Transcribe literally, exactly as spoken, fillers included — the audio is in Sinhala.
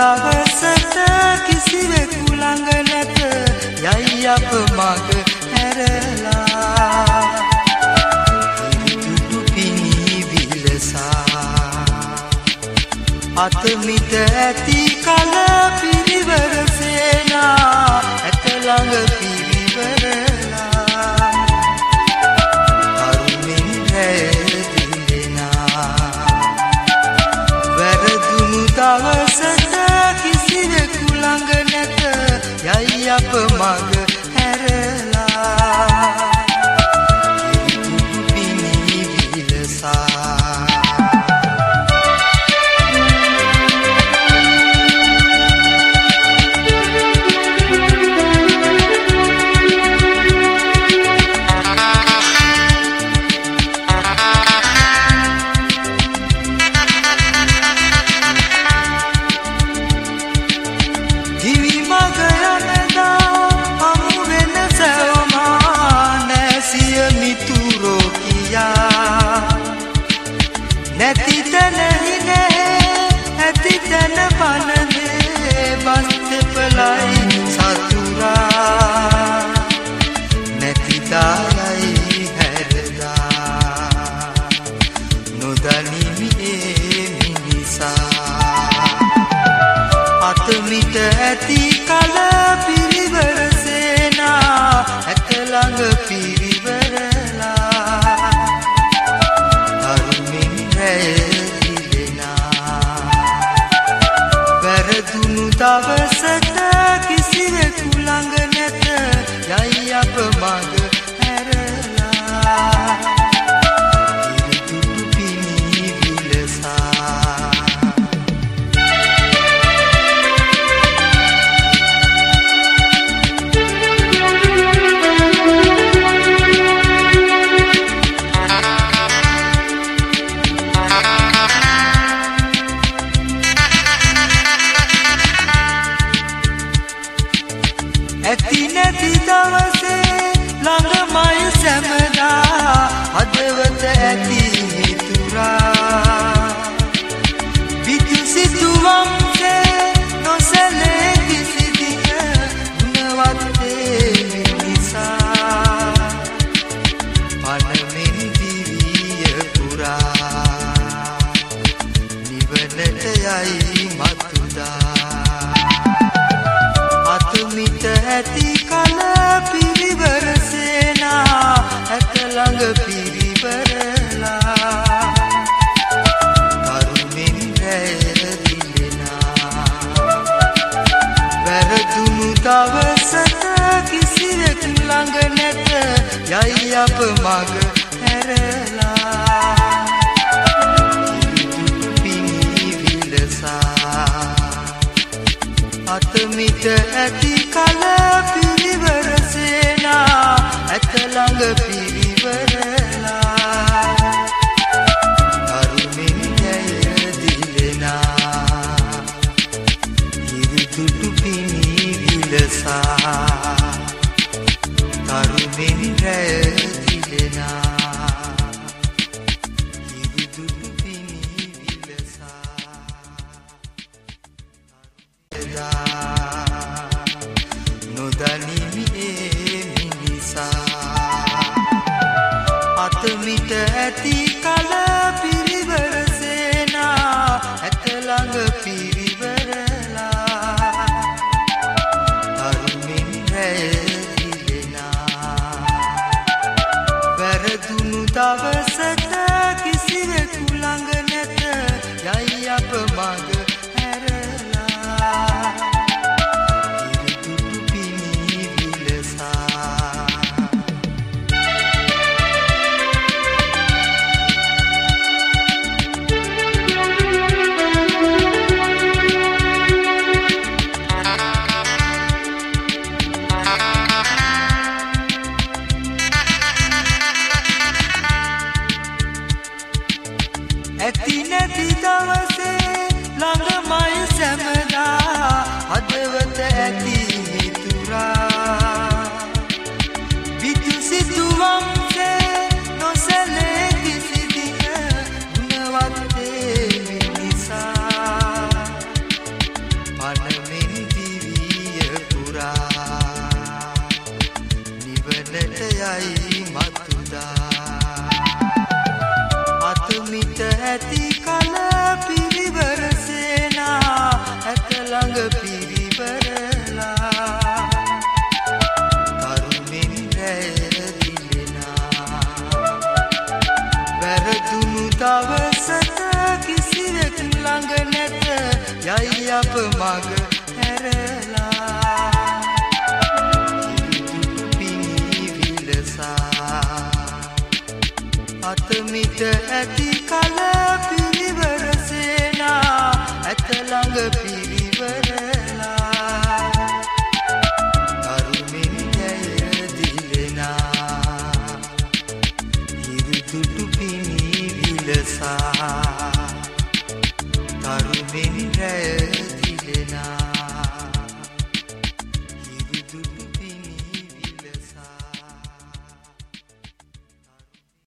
දවසට කිසිවෙකු ළඟ නැත යයි අප මග හැරලා ඉරිදුටු පිණි විලසා අතමිට ඇති කල පිරිවර සේනා ඇත ළඟ පිරිවරලා කරුණෙන් රැය දිලෙනා වැරදුණු දවසට කිසිවෙකු ළඟ නැත යයි අප මග හැරලා ඉරිදුටු පිණි විලසා නැති තැන හිනේ ඇති තැන පනනේ බස්තපලයි සතුරා නැති දායයි හැරදා නොදනිමි ඒ මිනිසා අතමිට ඇති කල පිරිවර සේනා ඇත ළඟ පිරිවරලා වැරදුණු දවසට කිසිවෙකු ළඟ නැත යයි අප මග හැරලා ඉරිදුටු පිණි විලසා ඇති නැති දවසේ ළඟමයි සැමදා හදවත ඇති මිතුරා විතු සිතුවම්සේ නොසැලේ කිසි දින ගුණවත්තේ මිනිසා පනමින් දිවිය පුරා නිවනට යයි මතුදා අතමිට ඇති කල පිරිවර සේනා ඇත ළඟ පිරිවරලා කරුණෙන් රැය දිලෙනා වැරදුණු දවසට කිසිවෙකු ළඟ නැත යයි අප මග හැරලා ඉරිදුටු පිණි විලසා අතමිට ඇති කල පිරිවර සේනා ඇත ළඟ පිරිවරලා කරුණෙන් රැය දිලෙනා ඉරිදුටු පිණි විලසා කරුණෙන් රැය දිලෙනා ඉරිදුටු පිණි විලසා නොදනිමි ඒ මිනිසා අතමිට ඇති කල පිරිවර සේනා ඇත ළඟ පිරිවරලා කරුණෙන් රැය දිලෙනා වැරදුණු දවසට කිසිවෙකු ළඟ නැත යයි අප මග ඇති නැති දවසේ ළඟමයි සැමදා හදවත ඇති මිතුරා විතු සිතුවම්සේ නොසැලේ කිසි දින ගුණවත්තේ මිනිසා ඇති කල පිරිවර සේනා ඇත ළඟ පිරිවරලා කරුමෙන් රැය දිලෙනා වැරදුණු දවසට කිසිවෙක් ළඟ නැත යයි අප මග හැරලා අතමිට ඇති කල පිරිවර සේනා ඇත ළඟ